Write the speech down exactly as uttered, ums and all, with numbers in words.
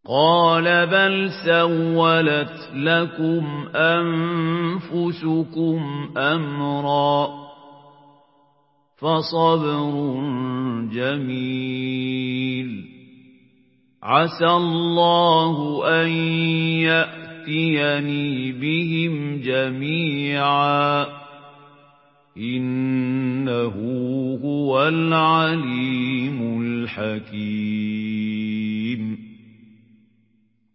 قال بل سولت لكم أنفسكم أمرا فصبر جميل عسى الله أن يأتيني بهم جميعا إنه هو العليم الحكيم